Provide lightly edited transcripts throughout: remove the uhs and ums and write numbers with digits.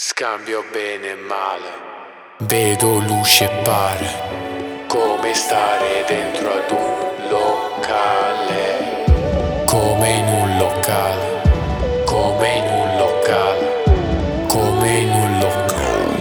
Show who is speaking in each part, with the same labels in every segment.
Speaker 1: Scambio bene e male, vedo luce e pare, come stare dentro ad un locale, come in un locale, come in un locale, come in un locale.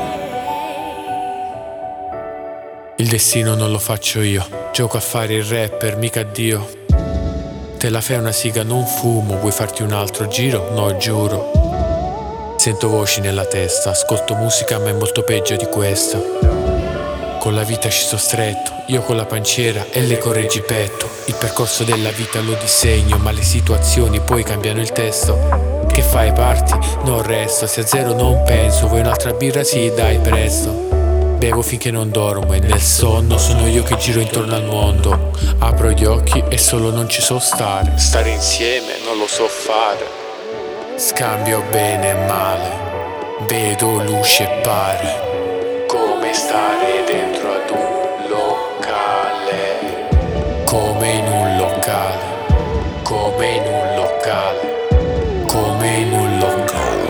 Speaker 1: Il destino non lo faccio io, gioco a fare il rapper, mica Dio. Te la fai una siga, non fumo, vuoi farti un altro giro? No, giuro. Sento voci nella testa, ascolto musica ma è molto peggio di questa. Con la vita ci sto stretto, io con la panciera e le correggipetto. Il percorso della vita lo disegno, ma le situazioni poi cambiano il testo. Che fai, parti? Non resto, se a zero non penso, vuoi un'altra birra? Sì, dai, presto. Bevo finché non dormo e nel sonno sono io che giro intorno al mondo. Apro gli occhi e solo non ci so stare. Stare insieme non lo so fare. Scambio bene e male, vedo luce e pare, come stare dentro ad un locale, come in un locale, come in un locale, come in un locale.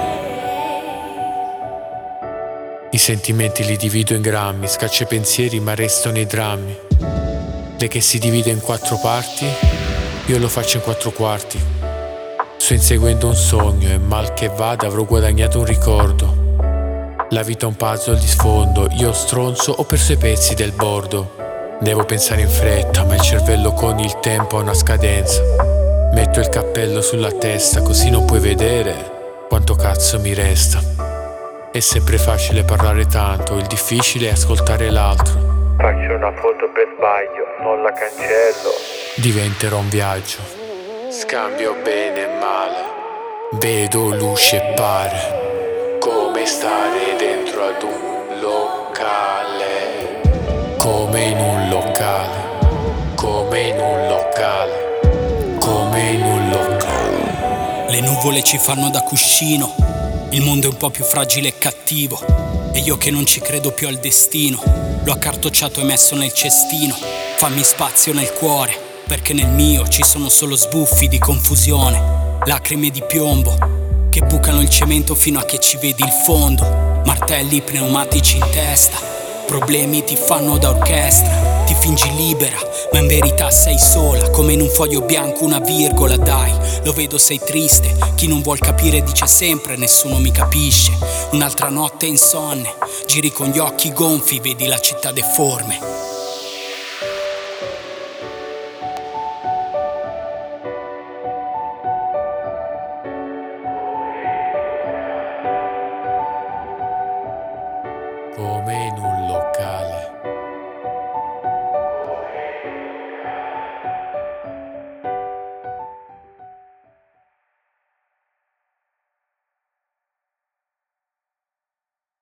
Speaker 1: I sentimenti li divido in grammi, scaccio i pensieri ma resto nei drammi. Lei che si divide in 4 parti, io lo faccio in 4 quarti. Sto inseguendo un sogno e mal che vada avrò guadagnato un ricordo. La vita è un puzzle di sfondo, io stronzo ho perso i pezzi del bordo. Devo pensare in fretta ma il cervello con il tempo ha una scadenza. Metto il cappello sulla testa così non puoi vedere quanto cazzo mi resta. È sempre facile parlare tanto, il difficile è ascoltare l'altro.
Speaker 2: Faccio una foto per sbaglio, non la cancello.
Speaker 1: Diventerò un viaggio. Scambio bene e male, vedo luce e pare, come stare dentro ad un locale, come in un locale, come in un locale, come in un locale.
Speaker 3: Le nuvole ci fanno da cuscino, il mondo è un po' più fragile e cattivo, e io che non ci credo più al destino, l'ho accartocciato e messo nel cestino. Fammi spazio nel cuore, perché nel mio ci sono solo sbuffi di confusione, lacrime di piombo che bucano il cemento fino a che ci vedi il fondo, martelli pneumatici in testa, problemi ti fanno da orchestra, ti fingi libera ma in verità sei sola, come in un foglio bianco una virgola. Dai, lo vedo sei triste, chi non vuol capire dice sempre nessuno mi capisce. Un'altra notte insonne, giri con gli occhi gonfi, vedi la città deforme.
Speaker 1: Come in un locale.